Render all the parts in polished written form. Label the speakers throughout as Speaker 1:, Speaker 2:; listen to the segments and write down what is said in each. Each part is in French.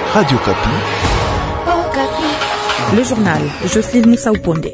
Speaker 1: Radio Kapi.
Speaker 2: Le journal Jocelyne Moussa Oupondé.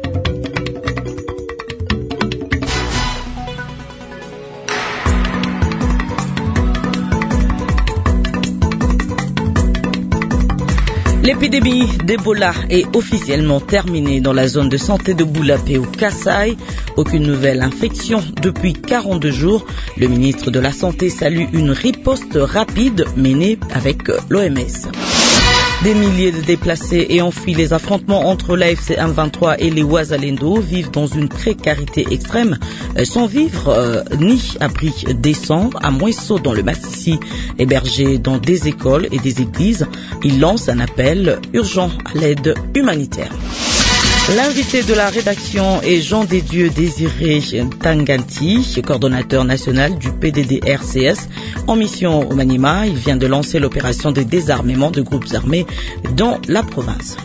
Speaker 2: L'épidémie d'Ebola est officiellement terminée dans la zone de santé de Boulapé au Kasaï. Aucune nouvelle infection depuis 42 jours. Le ministre de la Santé salue une riposte rapide menée avec l'OMS. Des milliers de déplacés ayant fui les affrontements entre l'AFC M23 et les Ouazalendo vivent dans une précarité extrême, sans vivre ni abri décent, à Mouesso dans le Massissi, hébergés dans des écoles et des églises. Ils lancent un appel urgent à l'aide humanitaire. L'invité de la rédaction est Jean Desdieux Désiré Tanganti, coordonnateur national du PDD-RCS en mission au Maniema. Il vient de lancer l'opération de désarmement de groupes armés dans la province.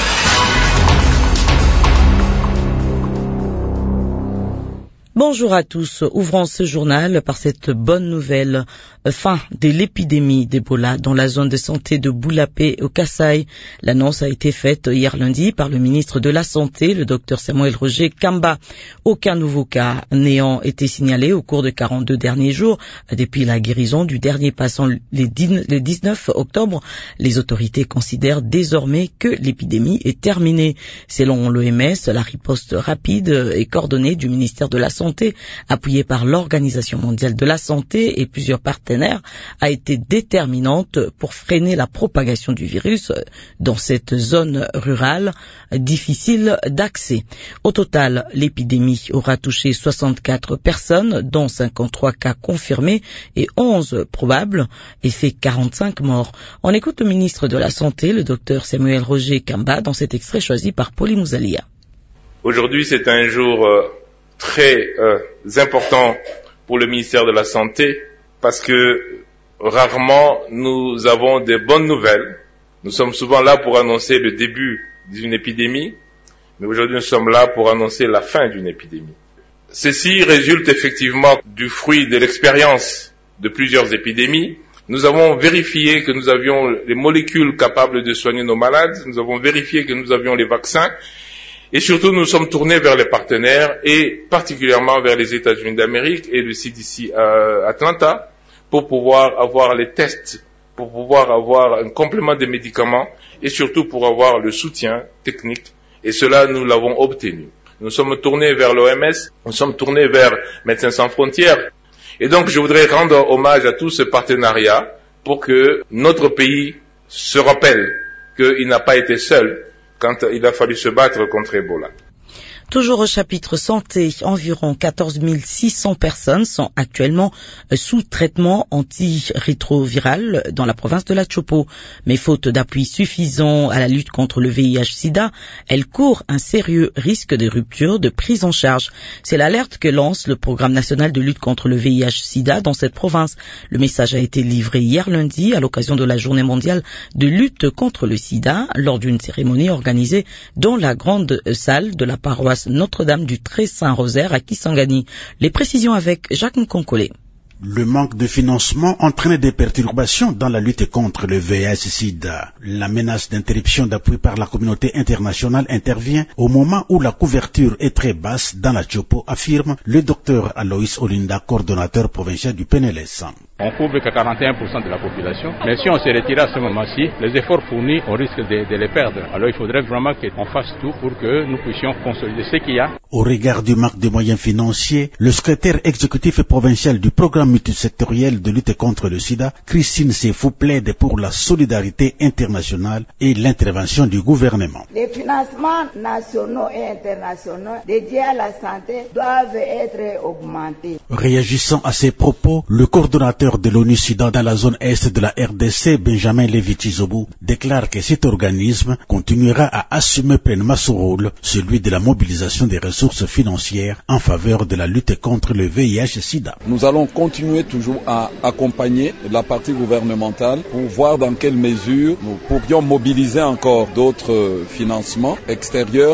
Speaker 2: Bonjour à tous. Ouvrons ce journal par cette bonne nouvelle. Fin de l'épidémie d'Ebola dans la zone de santé de Boulapé au Kasaï. L'annonce a été faite hier lundi par le ministre de la Santé, le Dr Samuel Roger Kamba. Aucun nouveau cas n'ayant été signalé au cours de 42 derniers jours. Depuis la guérison du dernier patient le 19 octobre, les autorités considèrent désormais que l'épidémie est terminée. Selon l'OMS, la riposte rapide et coordonnée du ministère de la Santé, appuyée par l'Organisation mondiale de la santé et plusieurs partenaires, a été déterminante pour freiner la propagation du virus dans cette zone rurale difficile d'accès. Au total, l'épidémie aura touché 64 personnes, dont 53 cas confirmés et 11 probables, et fait 45 morts. On écoute le ministre de la Santé, le docteur Samuel Roger Kamba, dans cet extrait choisi par Pauline Mouzalia.
Speaker 3: Aujourd'hui, c'est un jour très important pour le ministère de la Santé parce que rarement nous avons des bonnes nouvelles. Nous sommes souvent là pour annoncer le début d'une épidémie, mais aujourd'hui nous sommes là pour annoncer la fin d'une épidémie. Ceci résulte effectivement du fruit de l'expérience de plusieurs épidémies. Nous avons vérifié que nous avions les molécules capables de soigner nos malades, nous avons vérifié que nous avions les vaccins, et surtout, nous sommes tournés vers les partenaires et particulièrement vers les États-Unis d'Amérique et le CDC à Atlanta pour pouvoir avoir les tests, pour pouvoir avoir un complément de médicaments et surtout pour avoir le soutien technique. Et cela, nous l'avons obtenu. Nous sommes tournés vers l'OMS, nous sommes tournés vers Médecins sans frontières. Et donc, je voudrais rendre hommage à tout ce partenariat pour que notre pays se rappelle qu'il n'a pas été seul quand il a fallu se battre contre Ebola.
Speaker 2: Toujours au chapitre santé, environ 14 600 personnes sont actuellement sous traitement antirétroviral dans la province de la Chopo. Mais faute d'appui suffisant à la lutte contre le VIH-Sida, elles courent un sérieux risque de rupture de prise en charge. C'est l'alerte que lance le programme national de lutte contre le VIH-Sida dans cette province. Le message a été livré hier lundi à l'occasion de la journée mondiale de lutte contre le sida lors d'une cérémonie organisée dans la grande salle de la paroisse Notre-Dame du Très-Saint-Rosaire à Kisangani. Les précisions avec Jacques Nkonkole.
Speaker 4: Le manque de financement entraîne des perturbations dans la lutte contre le VIH-Sida. La menace d'interruption d'appui par la communauté internationale intervient au moment où la couverture est très basse dans la Chopo, affirme le docteur Aloïs Olinda, coordonnateur provincial du PNLS.
Speaker 5: On couvre que 41% de la population, mais si on se retire à ce moment-ci, les efforts fournis, on risque de les perdre. Alors il faudrait vraiment qu'on fasse tout pour que nous puissions consolider ce qu'il y a.
Speaker 4: Au regard du manque de moyens financiers, le secrétaire exécutif provincial du programme multisectoriel de lutte contre le sida, Christine Sefou, plaide pour la solidarité internationale et l'intervention du gouvernement.
Speaker 6: Les financements nationaux et internationaux dédiés à la santé doivent être augmentés.
Speaker 4: Réagissant à ces propos, le coordonnateur de l'ONU-SIDA dans la zone est de la RDC, Benjamin Lévy-Tizobou, déclare que cet organisme continuera à assumer pleinement son rôle, celui de la mobilisation des ressources financières en faveur de la lutte contre le VIH-Sida.
Speaker 7: Nous allons continuer toujours à accompagner la partie gouvernementale pour voir dans quelle mesure nous pourrions mobiliser encore d'autres financements extérieurs.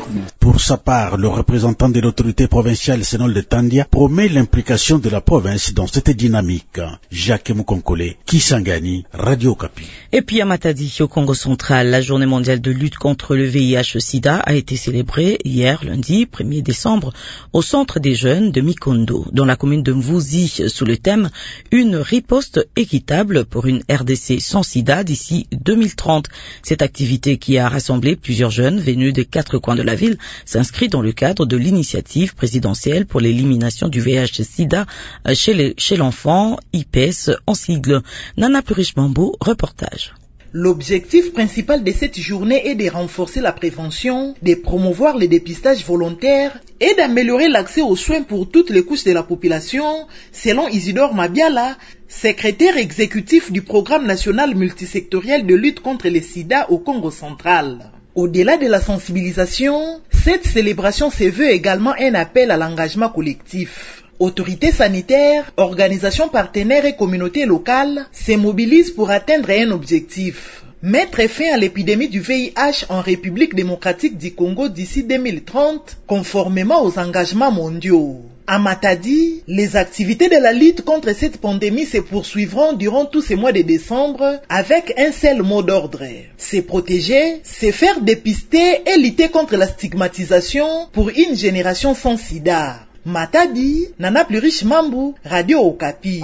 Speaker 4: Pour sa part, le représentant de l'autorité provinciale Sénol de Tandia promet l'implication de la province dans cette dynamique. Jacques Moukonkole, Kisangani, Radio Okapi.
Speaker 2: Et puis à Matadi, au Congo central, la journée mondiale de lutte contre le VIH-Sida a été célébrée hier, lundi 1er décembre, au centre des jeunes de Mikondo, dans la commune de Mvouzi, sous le thème « Une riposte équitable pour une RDC sans sida d'ici 2030 ». Cette activité qui a rassemblé plusieurs jeunes venus des 4 coins de la ville s'inscrit dans le cadre de l'initiative présidentielle pour l'élimination du VIH-Sida chez l'enfant, IPS en sigle. Nana Purish-Mambo, reportage.
Speaker 1: L'objectif principal de cette journée est de renforcer la prévention, de promouvoir le dépistage volontaire et d'améliorer l'accès aux soins pour toutes les couches de la population, selon Isidore Mabiala, secrétaire exécutif du programme national multisectoriel de lutte contre le sida au Congo central. Au-delà de la sensibilisation, cette célébration se veut également un appel à l'engagement collectif. Autorités sanitaires, organisations partenaires et communautés locales se mobilisent pour atteindre un objectif. Mettre fin à l'épidémie du VIH en République démocratique du Congo d'ici 2030, conformément aux engagements mondiaux. À Matadi, les activités de la lutte contre cette pandémie se poursuivront durant tous ces mois de décembre avec un seul mot d'ordre. Se protéger, se faire dépister et lutter contre la stigmatisation pour une génération sans sida. Matadi, Nana Purish-Mambo, Radio Okapi.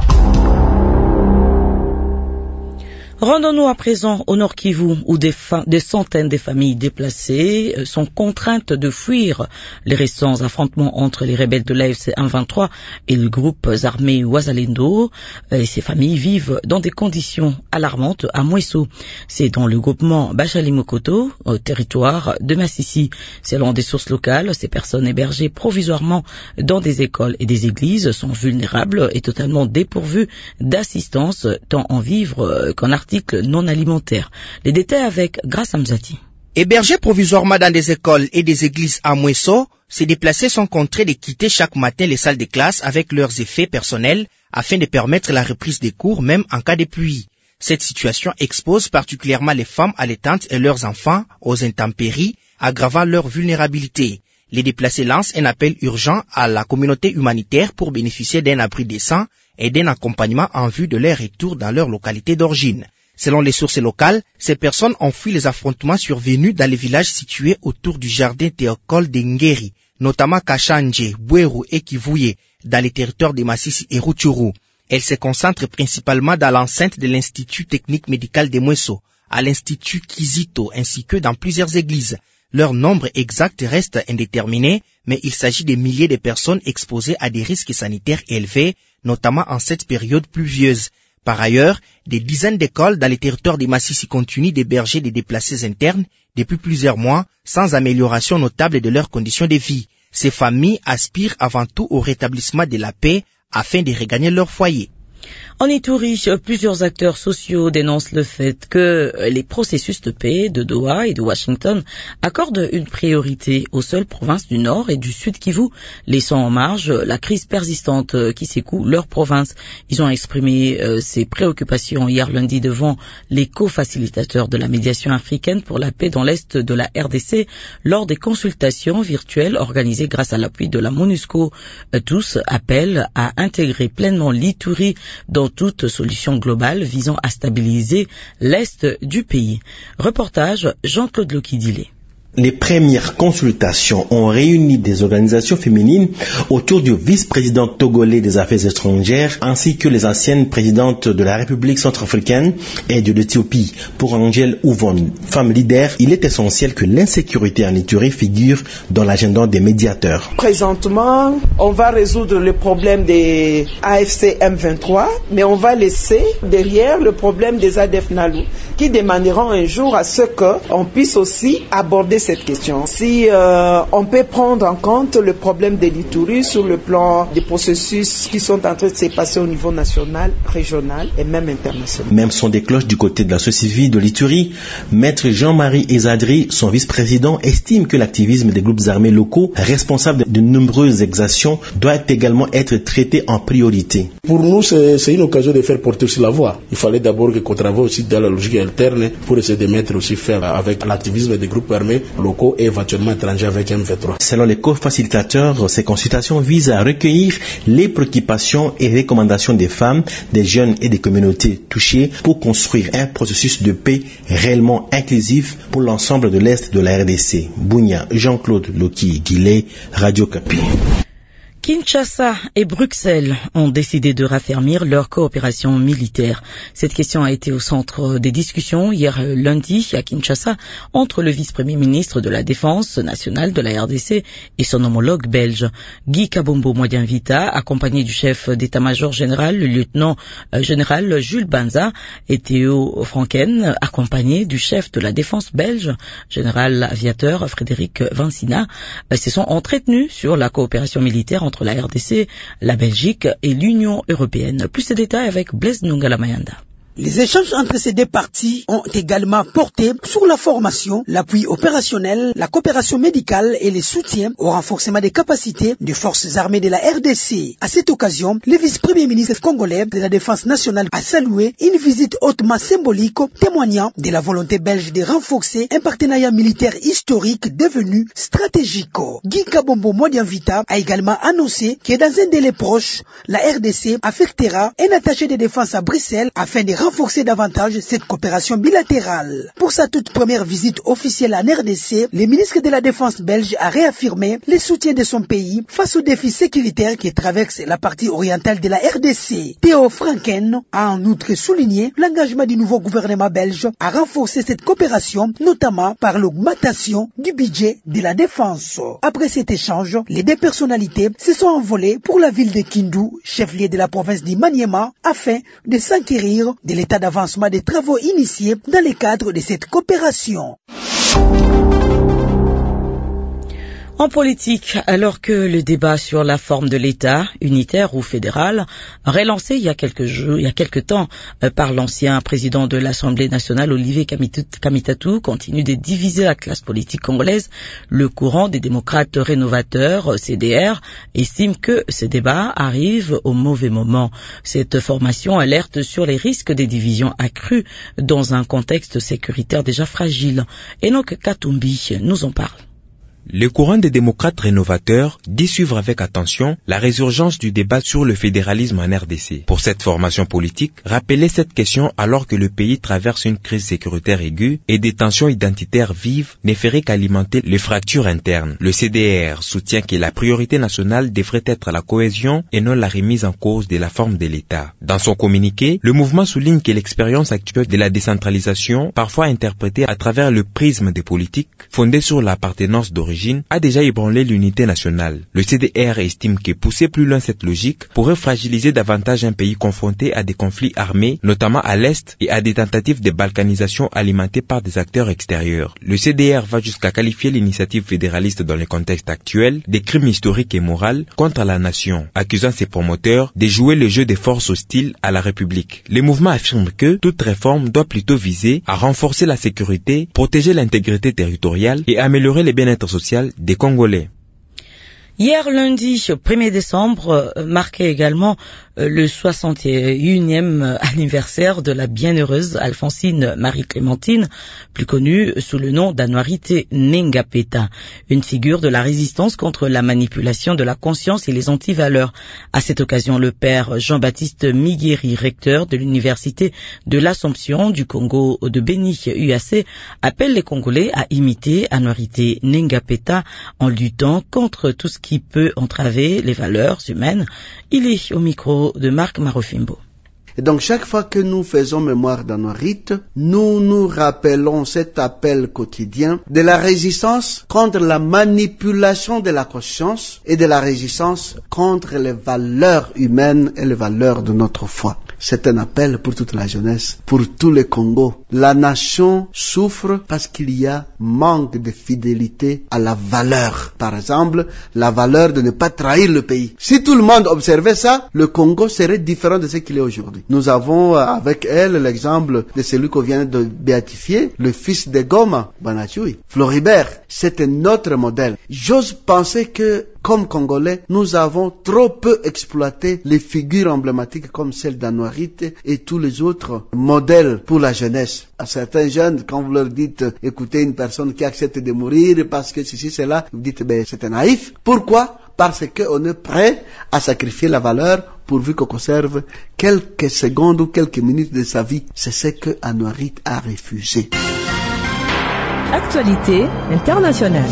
Speaker 2: Rendons-nous à présent au Nord Kivu, où des centaines de familles déplacées sont contraintes de fuir les récents affrontements entre les rebelles de l'AFC M23 et le groupe armé Wazalendo. Et ces familles vivent dans des conditions alarmantes à Mweso. C'est dans le groupement Bachali-Mokoto, au territoire de Massissi. Selon des sources locales, ces personnes hébergées provisoirement dans des écoles et des églises sont vulnérables et totalement dépourvues d'assistance, tant en vivres qu'en articles non alimentaires. Les détails avec Grace Amzati.
Speaker 8: Hébergés provisoirement dans des écoles et des églises à Mweso, ces déplacés sont contraints de quitter chaque matin les salles de classe avec leurs effets personnels afin de permettre la reprise des cours même en cas de pluie. Cette situation expose particulièrement les femmes allaitantes et leurs enfants aux intempéries, aggravant leur vulnérabilité. Les déplacés lancent un appel urgent à la communauté humanitaire pour bénéficier d'un abri décent et d'un accompagnement en vue de leur retour dans leur localité d'origine. Selon les sources locales, ces personnes ont fui les affrontements survenus dans les villages situés autour du jardin théocole d'Engeri, notamment Kachanje, Bweru et Kivuye, dans les territoires de Massissi et Rutshuru. Elles se concentrent principalement dans l'enceinte de l'Institut technique médical de Mweso, à l'Institut Kizito ainsi que dans plusieurs églises. Leur nombre exact reste indéterminé, mais il s'agit de milliers de personnes exposées à des risques sanitaires élevés, notamment en cette période pluvieuse. Par ailleurs, des dizaines d'écoles dans les territoires des Massissi continuent d'héberger des déplacés internes depuis plusieurs mois, sans amélioration notable de leurs conditions de vie. Ces familles aspirent avant tout au rétablissement de la paix afin de regagner leur foyer.
Speaker 2: En Ituri, plusieurs acteurs sociaux dénoncent le fait que les processus de paix de Doha et de Washington accordent une priorité aux seules provinces du Nord et du Sud Kivu, laissant en marge la crise persistante qui secoue leur province. Ils ont exprimé ces préoccupations hier lundi devant les co-facilitateurs de la médiation africaine pour la paix dans l'Est de la RDC lors des consultations virtuelles organisées grâce à l'appui de la MONUSCO. Tous appellent à intégrer pleinement l'Ituri dans toute solution globale visant à stabiliser l'Est du pays. Reportage Jean-Claude Lokidile.
Speaker 9: Les premières consultations ont réuni des organisations féminines autour du vice-président togolais des affaires étrangères ainsi que les anciennes présidentes de la République centrafricaine et de l'Éthiopie. Pour Angèle Ouvon, femme leader, il est essentiel que l'insécurité en Ituri figure dans l'agenda des médiateurs.
Speaker 10: Présentement, on va résoudre le problème des AFC M23, mais on va laisser derrière le problème des ADF Nalu qui demanderont un jour à ce qu'on puisse aussi aborder cette question. Si on peut prendre en compte le problème de l'Ituri sur le plan des processus qui sont en train de se passer au niveau national, régional et même international.
Speaker 9: Même son des cloches du côté de la société civile de l'Ituri, Maître Jean-Marie Ezadri, son vice-président, estime que l'activisme des groupes armés locaux responsables de nombreuses exactions doit également être traité en priorité.
Speaker 11: Pour nous, c'est une occasion de faire porter aussi la voix. Il fallait d'abord qu'on travaille aussi dans la logique interne pour essayer de mettre aussi faire avec l'activisme des groupes armés locaux et éventuellement étrangers avec M23.
Speaker 9: Selon les co-facilitateurs, ces consultations visent à recueillir les préoccupations et recommandations des femmes, des jeunes et des communautés touchées pour construire un processus de paix réellement inclusif pour l'ensemble de l'Est de la RDC. Bounia, Jean-Claude Loki-Guillet, Radio Kapi.
Speaker 2: Kinshasa et Bruxelles ont décidé de raffermir leur coopération militaire. Cette question a été au centre des discussions hier lundi à Kinshasa entre le vice-premier ministre de la Défense nationale de la RDC et son homologue belge. Guy Kabombo Mwadianvita, accompagné du chef d'état-major général, le lieutenant général Jules Banza, et Théo Franken, accompagné du chef de la Défense belge, général aviateur Frédéric Vansina, se sont entretenus sur la coopération militaire entre la RDC, la Belgique et l'Union européenne. Plus de détails avec Blaise Nungala Mayanda.
Speaker 12: Les échanges entre ces deux parties ont également porté sur la formation, l'appui opérationnel, la coopération médicale et les soutiens au renforcement des capacités des forces armées de la RDC. À cette occasion, le vice-premier ministre congolais de la Défense nationale a salué une visite hautement symbolique témoignant de la volonté belge de renforcer un partenariat militaire historique devenu stratégique. Guy Kabombo Mwadianvita a également annoncé que dans un délai proche, la RDC affectera un attaché de défense à Bruxelles afin de renforcer davantage cette coopération bilatérale. Pour sa toute première visite officielle en RDC, le ministre de la Défense belge a réaffirmé le soutien de son pays face aux défis sécuritaires qui traversent la partie orientale de la RDC. Théo Franken a en outre souligné l'engagement du nouveau gouvernement belge à renforcer cette coopération, notamment par l'augmentation du budget de la défense. Après cet échange, les deux personnalités se sont envolées pour la ville de Kindu, chef-lieu de la province du Maniema, afin de s'enquérir de l'état d'avancement des travaux initiés dans le cadre de cette coopération.
Speaker 2: En politique, alors que le débat sur la forme de l'État, unitaire ou fédéral, relancé il y a quelque temps par l'ancien président de l'Assemblée nationale, Olivier Kamitatou, continue de diviser la classe politique congolaise, le courant des démocrates rénovateurs, CDR, estime que ce débat arrive au mauvais moment. Cette formation alerte sur les risques des divisions accrues dans un contexte sécuritaire déjà fragile. Enoch Katumbi nous en parle.
Speaker 13: Le courant des démocrates rénovateurs dit suivre avec attention la résurgence du débat sur le fédéralisme en RDC. Pour cette formation politique, rappeler cette question alors que le pays traverse une crise sécuritaire aiguë et des tensions identitaires vives ne ferait qu'alimenter les fractures internes. Le CDR soutient que la priorité nationale devrait être la cohésion et non la remise en cause de la forme de l'État. Dans son communiqué, le mouvement souligne que l'expérience actuelle de la décentralisation, parfois interprétée à travers le prisme des politiques, fondée sur l'appartenance d'origine, a déjà ébranlé l'unité nationale. Le CDR estime que pousser plus loin cette logique pourrait fragiliser davantage un pays confronté à des conflits armés, notamment à l'Est, et à des tentatives de balkanisation alimentées par des acteurs extérieurs. Le CDR va jusqu'à qualifier l'initiative fédéraliste dans le contexte actuel de crime historique et moral contre la nation, accusant ses promoteurs de jouer le jeu des forces hostiles à la République. Le mouvement affirme que toute réforme doit plutôt viser à renforcer la sécurité, protéger l'intégrité territoriale et améliorer le bien-être social des Congolais.
Speaker 2: Hier lundi, 1er décembre, marquait également le 61e anniversaire de la bienheureuse Alphonsine Marie-Clémentine, plus connue sous le nom d'Anouarité Nengapeta, une figure de la résistance contre la manipulation de la conscience et les antivaleurs. À cette occasion, le père Jean-Baptiste Migueri, recteur de l'université de l'Assomption du Congo de Béni UAC, appelle les Congolais à imiter Anouarité Nengapeta en luttant contre tout ce qui peut entraver les valeurs humaines. Il est au micro de Marc Marofimbo.
Speaker 14: Et donc chaque fois que nous faisons mémoire d'Anouarite, nous nous rappelons cet appel quotidien de la résistance contre la manipulation de la conscience et de la résistance contre les valeurs humaines et les valeurs de notre foi. C'est un appel pour toute la jeunesse, pour tout le Congo. La nation souffre parce qu'il y a manque de fidélité à la valeur. Par exemple, la valeur de ne pas trahir le pays. Si tout le monde observait ça, le Congo serait différent de ce qu'il est aujourd'hui. Nous avons avec elle l'exemple de celui qu'on vient de béatifier, le fils de Goma, Banachui. Floribert, c'est un autre modèle. J'ose penser que comme Congolais, nous avons trop peu exploité les figures emblématiques comme celle d'Anouarit et tous les autres modèles pour la jeunesse. À certains jeunes, quand vous leur dites, écoutez, une personne qui accepte de mourir parce que ceci, cela, vous dites, c'est un naïf. Pourquoi? Parce qu'on est prêt à sacrifier la valeur pourvu qu'on conserve quelques secondes ou quelques minutes de sa vie. C'est ce que Anouarit a refusé.
Speaker 15: Actualité internationale.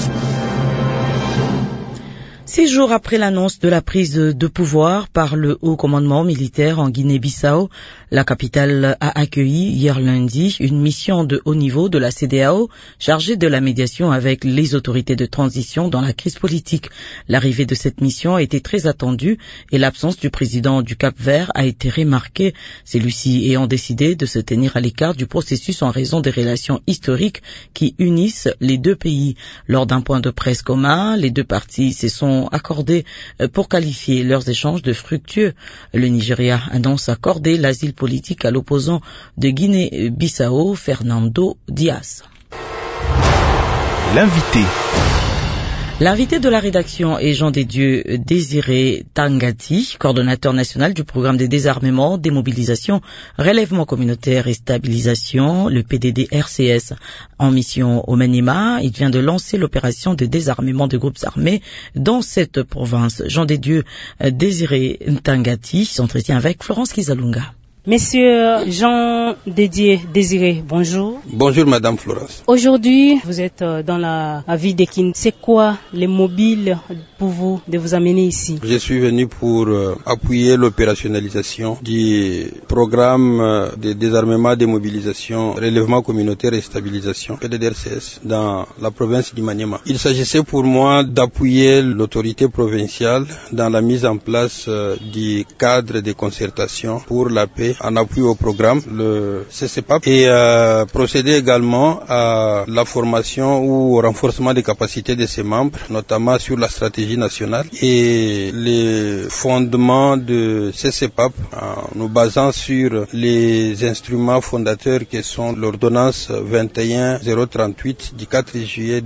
Speaker 2: 6 jours après l'annonce de la prise de pouvoir par le haut commandement militaire en Guinée-Bissau, la capitale a accueilli hier lundi une mission de haut niveau de la CEDEAO chargée de la médiation avec les autorités de transition dans la crise politique. L'arrivée de cette mission a été très attendue et l'absence du président du Cap-Vert a été remarquée, celui-ci ayant décidé de se tenir à l'écart du processus en raison des relations historiques qui unissent les deux pays. Lors d'un point de presse commun, les deux parties se sont accordés pour qualifier leurs échanges de fructueux. Le Nigeria annonce accorder l'asile politique à l'opposant de Guinée-Bissau, Fernando Diaz. L'invité de la rédaction est Jean des Dieux Désiré Tangati, coordonnateur national du programme de désarmement, démobilisation, relèvement communautaire et stabilisation, le PDD-RCS. En mission au Maniema, il vient de lancer l'opération de désarmement de groupes armés dans cette province. Jean des Dieux Désiré Tangati s'entretient avec Florence Kizalunga.
Speaker 16: Monsieur Jean Dédié Désiré, bonjour.
Speaker 11: Bonjour Madame Florence.
Speaker 16: Aujourd'hui, vous êtes dans la ville de Kin. C'est quoi les mobiles pour vous de vous amener ici?
Speaker 11: Je suis venu pour appuyer l'opérationnalisation du programme de désarmement, démobilisation, relèvement communautaire et stabilisation, PDDRCS, dans la province du Maniema. Il s'agissait pour moi d'appuyer l'autorité provinciale dans la mise en place du cadre de concertation pour la paix en appui au programme, le CCPAP, et procéder également à la formation ou au renforcement des capacités de ses membres, notamment sur la stratégie nationale et les fondements de CCPAP, en nous basant sur les instruments fondateurs qui sont l'ordonnance 21-038 du 4 juillet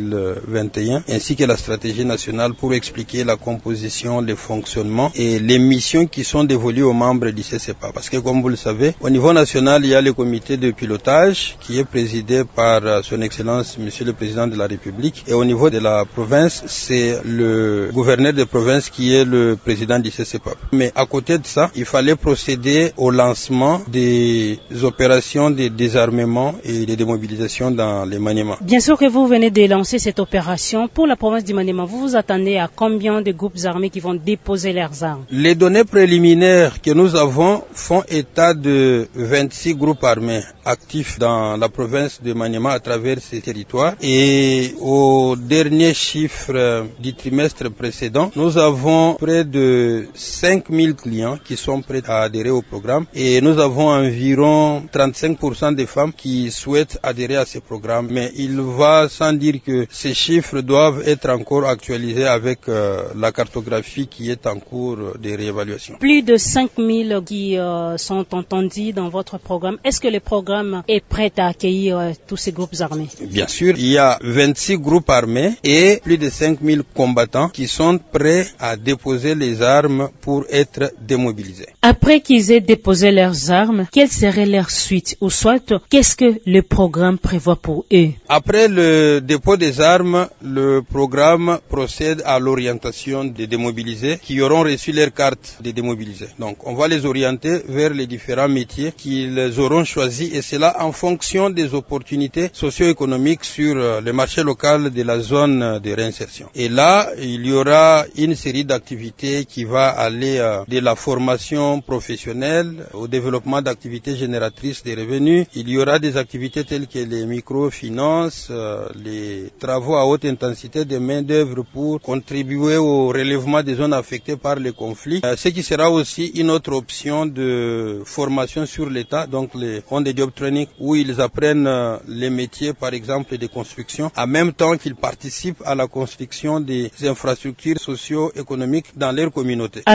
Speaker 11: 2021, ainsi que la stratégie nationale pour expliquer la composition, les fonctionnements et les missions qui sont dévolues aux membres du CCPAP. Parce que comme vous le savez, au niveau national, il y a le comité de pilotage qui est présidé par son Excellence Monsieur le Président de la République, et au niveau de la province, c'est le gouverneur de province qui est le président du CCPAP. Mais à côté de ça, il fallait procéder au lancement des opérations de désarmement et de démobilisation dans les Maniema.
Speaker 16: Bien sûr que vous venez de lancer cette opération pour la province du Maniema. Vous vous attendez à combien de groupes armés qui vont déposer leurs armes?
Speaker 11: Les données préliminaires que nous avons font état de 26 groupes armés actifs dans la province de Maniema à travers ces territoires, et au dernier chiffre du trimestre précédent, nous avons près de 5000 clients qui sont prêts à adhérer au programme, et nous avons environ 35% des femmes qui souhaitent adhérer à ce programme. Mais il va sans dire que ces chiffres doivent être encore actualisés avec la cartographie qui est en cours de réévaluation.
Speaker 16: Plus de 5000 qui sont entendus dans votre programme. Est-ce que le programme est prêt à accueillir tous ces groupes armés?
Speaker 11: Bien sûr, il y a 26 groupes armés et plus de 5000 combattants qui sont prêts à déposer les armes pour être démobilisés.
Speaker 16: Après qu'ils aient déposé leurs armes, quelle serait leur suite? Ou soit, qu'est-ce que le programme prévoit pour eux?
Speaker 11: Après le dépôt des armes, le programme procède à l'orientation des démobilisés qui auront reçu leur carte de démobilisés. Donc, on va les orienter vers les différents métiers qu'ils auront choisis, et cela en fonction des opportunités socio-économiques sur le marché local de la zone de réinsertion. Et là, il y aura une série d'activités qui va aller de la formation professionnelle au développement d'activités génératrices de revenus. Il y aura des activités telles que les microfinances, les travaux à haute intensité de main-d'œuvre pour contribuer au relèvement des zones affectées par les conflits. Ce qui sera aussi une autre option de formation sur l'État, donc les on the job training, où ils apprennent les métiers, par exemple, de construction, en même temps qu'ils participent à la construction des infrastructures socio-économiques dans leur communauté.
Speaker 16: Alors,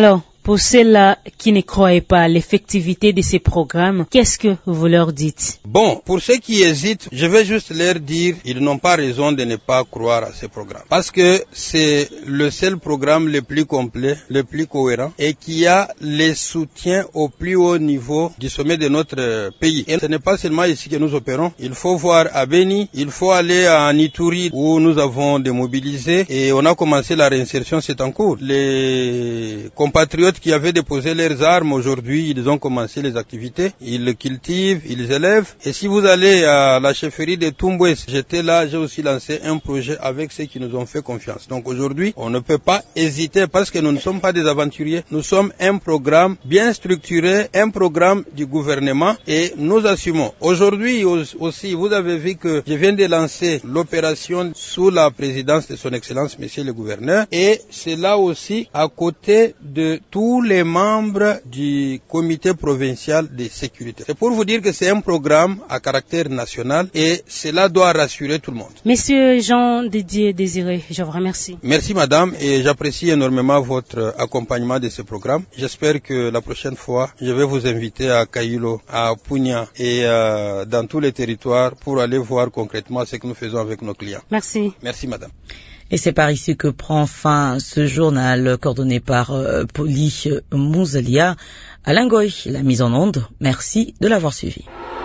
Speaker 16: Pour ceux-là qui ne croient pas à l'effectivité de ces programmes, qu'est-ce que vous leur dites?
Speaker 11: Bon, pour ceux qui hésitent, je vais juste leur dire, ils n'ont pas raison de ne pas croire à ces programmes. Parce que c'est le seul programme le plus complet, le plus cohérent et qui a les soutiens au plus haut niveau du sommet de notre pays. Et ce n'est pas seulement ici que nous opérons. Il faut voir à Beni, il faut aller à Ituri où nous avons démobilisé et on a commencé la réinsertion, c'est en cours. Les compatriotes qui avaient déposé leurs armes aujourd'hui, ils ont commencé les activités, ils cultivent, ils élèvent. Et si vous allez à la chefferie de Tumbwes, j'étais là, j'ai aussi lancé un projet avec ceux qui nous ont fait confiance. Donc aujourd'hui, on ne peut pas hésiter parce que nous ne sommes pas des aventuriers. Nous sommes un programme bien structuré, un programme du gouvernement et nous assumons. Aujourd'hui aussi, vous avez vu que je viens de lancer l'opération sous la présidence de son Excellence, Monsieur le Gouverneur, et c'est là aussi à côté de tous les membres du comité provincial de sécurité. C'est pour vous dire que c'est un programme à caractère national et cela doit rassurer tout le monde.
Speaker 16: Monsieur Jean Didier Désiré, je vous remercie.
Speaker 11: Merci madame et j'apprécie énormément votre accompagnement de ce programme. J'espère que la prochaine fois, je vais vous inviter à Kailo, à Punya et dans tous les territoires pour aller voir concrètement ce que nous faisons avec nos clients.
Speaker 16: Merci.
Speaker 11: Merci madame.
Speaker 2: Et c'est par ici que prend fin ce journal coordonné par Poli Mouzalia. Alain Goy, la mise en onde. Merci de l'avoir suivi.